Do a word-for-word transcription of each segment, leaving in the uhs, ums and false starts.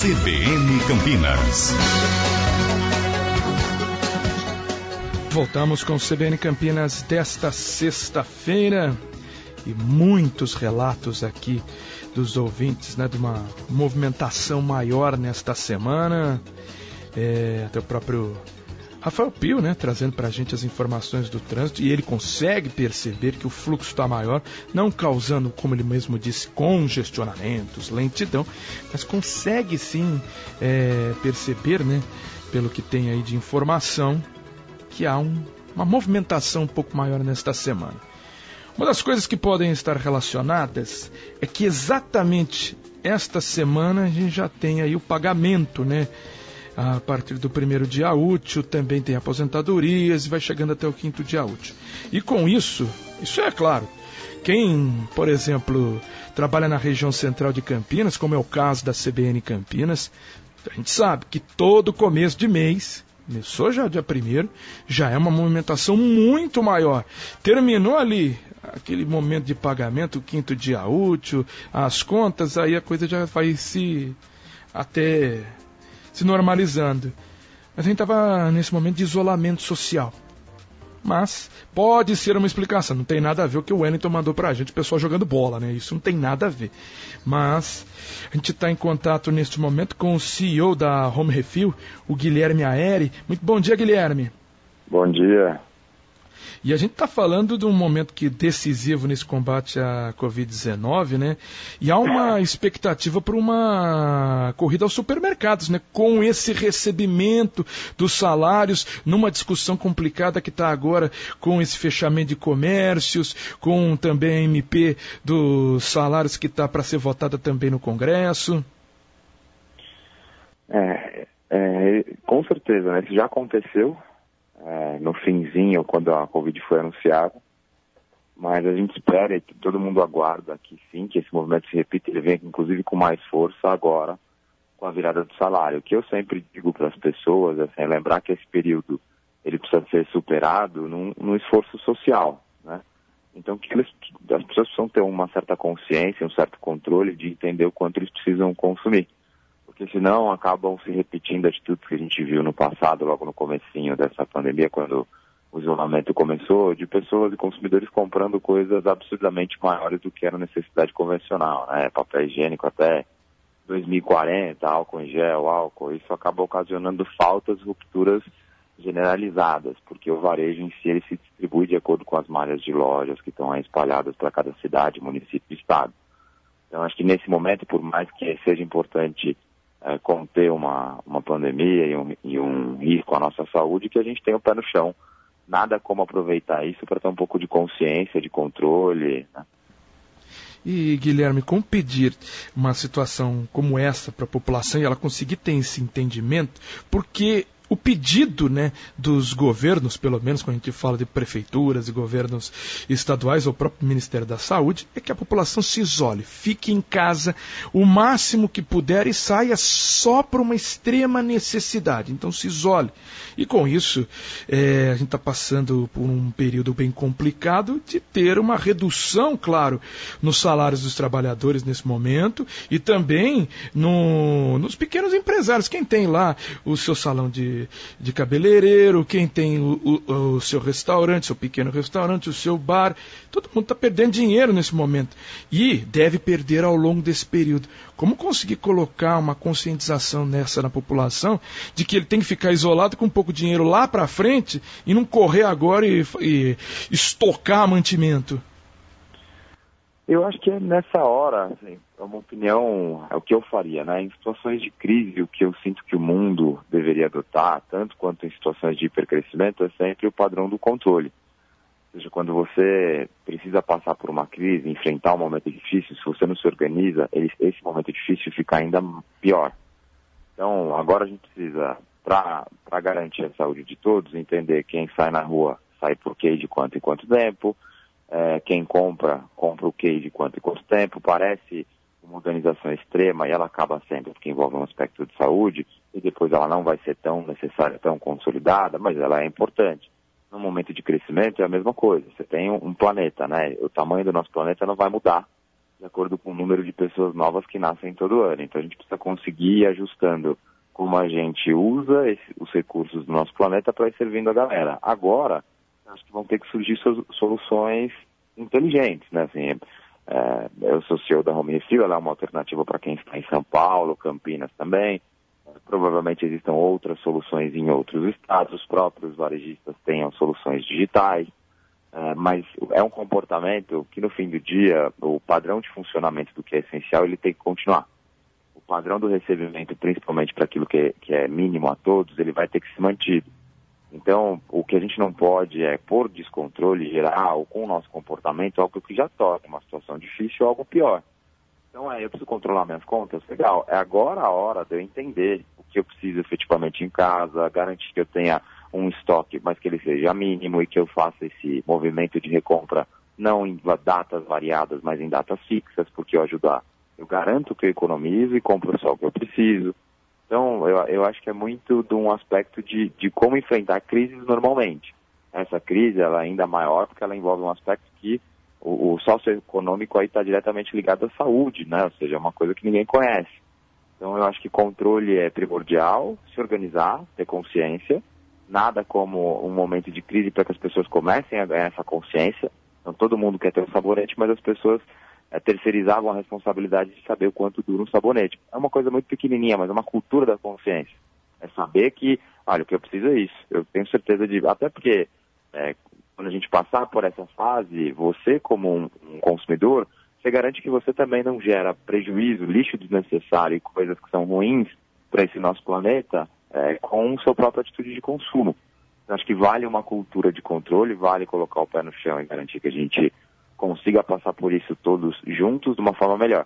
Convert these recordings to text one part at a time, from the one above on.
C B N Campinas. Voltamos com o C B N Campinas desta sexta-feira e muitos relatos aqui dos ouvintes, né, de uma movimentação maior nesta semana. É, até o próprio Rafael Pio, né, trazendo para a gente as informações do trânsito, e ele consegue perceber que o fluxo está maior, não causando, como ele mesmo disse, congestionamentos, lentidão, mas consegue sim é, perceber, né, pelo que tem aí de informação, que há um, uma movimentação um pouco maior nesta semana. Uma das coisas que podem estar relacionadas é que exatamente esta semana a gente já tem aí o pagamento, né? A partir do primeiro dia útil, também tem aposentadorias e vai chegando até o quinto dia útil. E com isso, isso é claro, quem, por exemplo, trabalha na região central de Campinas, como é o caso da C B N Campinas, a gente sabe que todo começo de mês, começou já dia primeiro, já é uma movimentação muito maior. Terminou ali aquele momento de pagamento, o quinto dia útil, as contas, aí a coisa já vai se até se normalizando. Mas a gente estava nesse momento de isolamento social. Mas pode ser uma explicação, não tem nada a ver o que o Wellington mandou pra gente, o pessoal jogando bola, né? Isso não tem nada a ver. Mas a gente está em contato neste momento com o C E O da Home Refill, o Guilherme Aeri. Muito bom dia, Guilherme. Bom dia. E a gente está falando de um momento que decisivo nesse combate à covid dezenove, né? E há uma expectativa para uma corrida aos supermercados, né? Com esse recebimento dos salários, numa discussão complicada que está agora com esse fechamento de comércios, com também a M P dos salários que está para ser votada também no Congresso. É, é, com certeza, né? Isso já aconteceu. É, no finzinho, quando a Covid foi anunciada, mas a gente espera e todo mundo aguarda que sim, que esse movimento se repita, ele vem inclusive com mais força agora, com a virada do salário. O que eu sempre digo para as pessoas é assim, lembrar que esse período ele precisa ser superado num, num esforço social, né? Então que eles, as pessoas precisam ter uma certa consciência, um certo controle de entender o quanto eles precisam consumir. Porque senão acabam se repetindo atitudes que a gente viu no passado, logo no comecinho dessa pandemia, quando o isolamento começou, de pessoas e consumidores comprando coisas absurdamente maiores do que era necessidade convencional, né? Papel higiênico até dois mil e quarenta, álcool em gel, álcool. Isso acaba ocasionando faltas, rupturas generalizadas, porque o varejo em si ele se distribui de acordo com as malhas de lojas que estão aí espalhadas para cada cidade, município e estado. Então acho que nesse momento, por mais que seja importante É, conter uma, uma pandemia e um, e um risco à nossa saúde, que a gente tem o pé no chão. Nada como aproveitar isso para ter um pouco de consciência, de controle, né? E, Guilherme, como pedir uma situação como essa para a população e ela conseguir ter esse entendimento? Porque o pedido, né, dos governos, pelo menos quando a gente fala de prefeituras e governos estaduais ou próprio Ministério da Saúde, é que a população se isole, fique em casa o máximo que puder e saia só por uma extrema necessidade. Então se isole. E com isso, é, a gente está passando por um período bem complicado de ter uma redução, claro, nos salários dos trabalhadores nesse momento e também no, nos pequenos empresários. Quem tem lá o seu salão de de cabeleireiro, quem tem o, o, o seu restaurante, seu pequeno restaurante, o seu bar, todo mundo está perdendo dinheiro nesse momento e deve perder ao longo desse período. Como conseguir colocar uma conscientização nessa na população de que ele tem que ficar isolado com pouco dinheiro lá para frente e não correr agora e, e estocar mantimento? Eu acho que é nessa hora, assim, é uma opinião, é o que eu faria, né? Em situações de crise, o que eu sinto que o mundo deveria adotar, tanto quanto em situações de hipercrescimento, é sempre o padrão do controle. Ou seja, quando você precisa passar por uma crise, enfrentar um momento difícil, se você não se organiza, esse momento difícil fica ainda pior. Então, agora a gente precisa, para garantir a saúde de todos, entender quem sai na rua, sai por quê, de quanto em quanto tempo. É, quem compra, compra o que de quanto em quanto tempo. Parece uma organização extrema e ela acaba sempre, porque envolve um aspecto de saúde e depois ela não vai ser tão necessária, tão consolidada, mas ela é importante. No momento de crescimento é a mesma coisa. Você tem um, um planeta, né? O tamanho do nosso planeta não vai mudar. de acordo com o número de pessoas novas que nascem todo ano. Então a gente precisa conseguir ir ajustando como a gente usa esse, os recursos do nosso planeta para ir servindo a galera. Agora, acho que vão ter que surgir soluções inteligentes, né? Assim, é, eu sou C E O da Home Refill, ela é uma alternativa para quem está em São Paulo, Campinas também. É, provavelmente existam outras soluções em outros estados, os próprios varejistas tenham soluções digitais, é, mas é um comportamento que no fim do dia, o padrão de funcionamento do que é essencial, ele tem que continuar. O padrão do recebimento, principalmente para aquilo que é, que é mínimo a todos, ele vai ter que ser mantido. Então, o que a gente não pode é, por descontrole geral, com o nosso comportamento, algo que já torna uma situação difícil ou algo pior. Então, é, eu preciso controlar minhas contas? Legal. É agora a hora de eu entender o que eu preciso efetivamente em casa, garantir que eu tenha um estoque, mas que ele seja mínimo e que eu faça esse movimento de recompra não em datas variadas, mas em datas fixas, porque eu ajudar. Eu garanto que eu economizo e compro só o que eu preciso. Então, eu, eu acho que é muito de um aspecto de, de como enfrentar crises normalmente. Essa crise ela é ainda maior porque ela envolve um aspecto que o, o socioeconômico aí está diretamente ligado à saúde, né? Ou seja, é uma coisa que ninguém conhece. Então, eu acho que controle é primordial, se organizar, ter consciência. Nada como um momento de crise para que as pessoas comecem a ganhar essa consciência. Então, todo mundo quer ter um sabonete, mas as pessoas é, terceirizavam a responsabilidade de saber o quanto dura um sabonete. É uma coisa muito pequenininha, mas é uma cultura da consciência. É saber que, olha, o que eu preciso é isso. Eu tenho certeza de... Até porque, é, quando a gente passar por essa fase, você como um, um consumidor, você garante que você também não gera prejuízo, lixo desnecessário e coisas que são ruins para esse nosso planeta é, com sua própria atitude de consumo. Eu acho que vale uma cultura de controle, vale colocar o pé no chão e garantir que a gente consiga passar por isso todos juntos de uma forma melhor.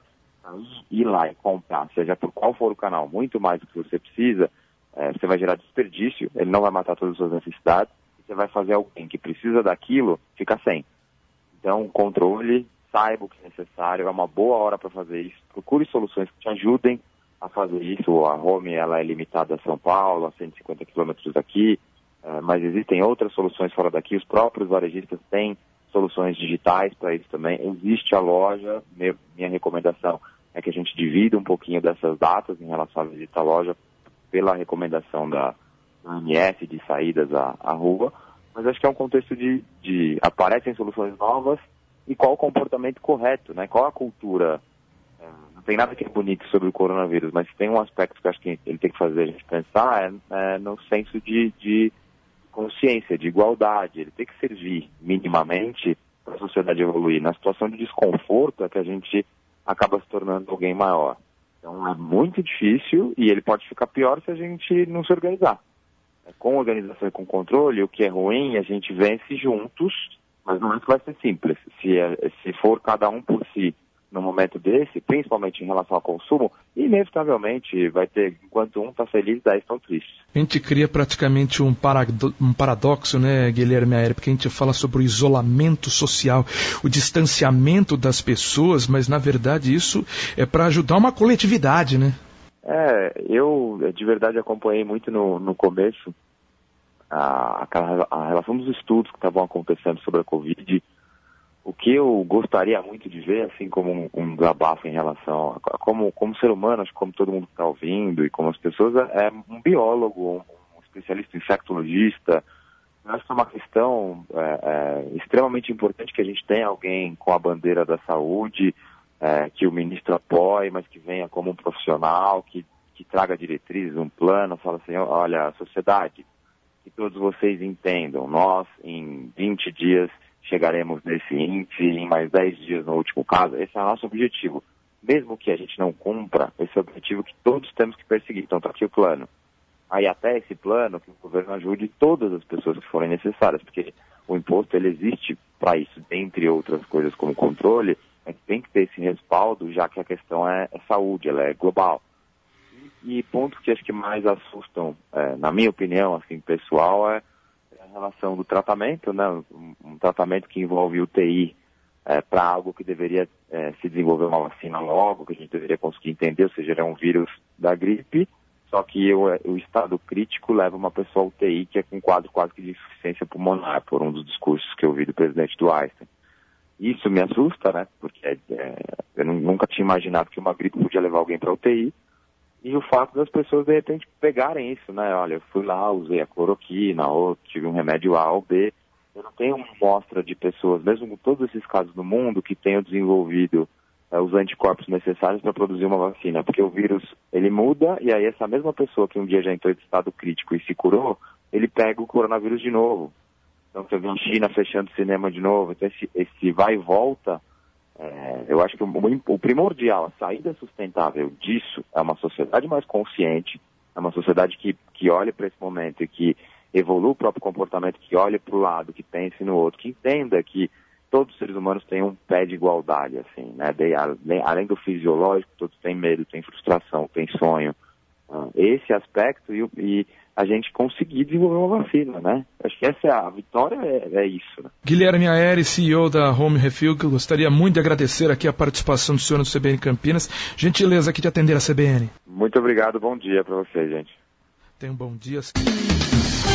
Ir lá e comprar, seja por qual for o canal, muito mais do que você precisa, é, você vai gerar desperdício, ele não vai matar todas as suas necessidades, você vai fazer alguém que precisa daquilo ficar sem. Então, controle, saiba o que é necessário, é uma boa hora para fazer isso, procure soluções que te ajudem a fazer isso. A Home ela é limitada a São Paulo, a cento e cinquenta quilômetros daqui, é, mas existem outras soluções fora daqui, os próprios varejistas têm soluções digitais para isso também. Existe a loja, minha recomendação é que a gente divida um pouquinho dessas datas em relação à visita à loja pela recomendação da O M S de saídas à, à rua, mas acho que é um contexto de, de aparecem soluções novas e qual o comportamento correto, né? Qual a cultura. É, não tem nada que é bonito sobre o coronavírus, mas tem um aspecto que eu acho que ele tem que fazer a gente pensar é, é no senso de, de consciência, de igualdade. Ele tem que servir minimamente para a sociedade evoluir. Na situação de desconforto é que a gente acaba se tornando alguém maior. Então é muito difícil e ele pode ficar pior se a gente não se organizar. Com organização e com controle, o que é ruim a gente vence juntos, mas não é que vai ser simples. Se, se for cada um por si no momento desse, principalmente em relação ao consumo, inevitavelmente vai ter, enquanto um está feliz, dez estão tristes. A gente cria praticamente um, parado, um paradoxo, né, Guilherme Aérea, porque a gente fala sobre o isolamento social, o distanciamento das pessoas, mas na verdade isso é para ajudar uma coletividade, né? É, eu de verdade acompanhei muito no, no começo a, a, a relação dos estudos que estavam acontecendo sobre a Covid. O que eu gostaria muito de ver, assim como um, um desabafo em relação a como, como ser humano, acho que como todo mundo que está ouvindo e como as pessoas, é um biólogo, um, um especialista infectologista. Eu acho que é uma questão é, é, extremamente importante que a gente tenha alguém com a bandeira da saúde, é, que o ministro apoie, mas que venha como um profissional, que, que traga diretrizes, um plano, fala assim, olha, a sociedade, que todos vocês entendam, nós em vinte dias chegaremos nesse índice, em mais dez dias no último caso. Esse é o nosso objetivo. Mesmo que a gente não cumpra, esse é o objetivo que todos temos que perseguir. Então está aqui o plano. Aí até esse plano, que o governo ajude todas as pessoas que forem necessárias, porque o imposto ele existe para isso, dentre outras coisas como controle, a gente tem que ter esse respaldo, já que a questão é, é saúde, ela é global. E, e pontos que acho que mais assustam, é, na minha opinião, assim, pessoal, é a relação do tratamento, né? Um, um tratamento que envolve U T I é, para algo que deveria é, se desenvolver uma vacina logo, que a gente deveria conseguir entender, ou seja, é um vírus da gripe, só que o, o estado crítico leva uma pessoa a U T I que é com quadro quase que de insuficiência pulmonar, por um dos discursos que eu vi do presidente do Einstein. isso me assusta, né? Porque é, eu nunca tinha imaginado que uma gripe podia levar alguém para U T I. E o fato das pessoas, de repente, pegarem isso, né? Olha, eu fui lá, usei a cloroquina, ou tive um remédio A ou B. Eu não tenho uma amostra de pessoas, mesmo com todos esses casos no mundo, que tenham desenvolvido é, os anticorpos necessários para produzir uma vacina. Porque o vírus, ele muda, e aí essa mesma pessoa que um dia já entrou em estado crítico e se curou, ele pega o coronavírus de novo. Então você vê a China fechando o cinema de novo. Então esse, esse vai e volta, é, eu acho que o, o primordial, a saída sustentável disso é uma sociedade mais consciente, é uma sociedade que, que olhe para esse momento e que evolua o próprio comportamento, que olhe para o lado, que pense no outro, que entenda que todos os seres humanos têm um pé de igualdade, assim, né? De, além, além do fisiológico, todos têm medo, têm frustração, têm sonho. Uh, esse aspecto e, e a gente conseguir desenvolver uma vacina, né? Acho que essa é a, a vitória, é, é isso. Né? Guilherme Aeri, C E O da Home Refill, que eu gostaria muito de agradecer aqui a participação do senhor no C B N Campinas. Gentileza aqui de atender a C B N. Muito obrigado, bom dia para você, gente. Tenha um bom dia.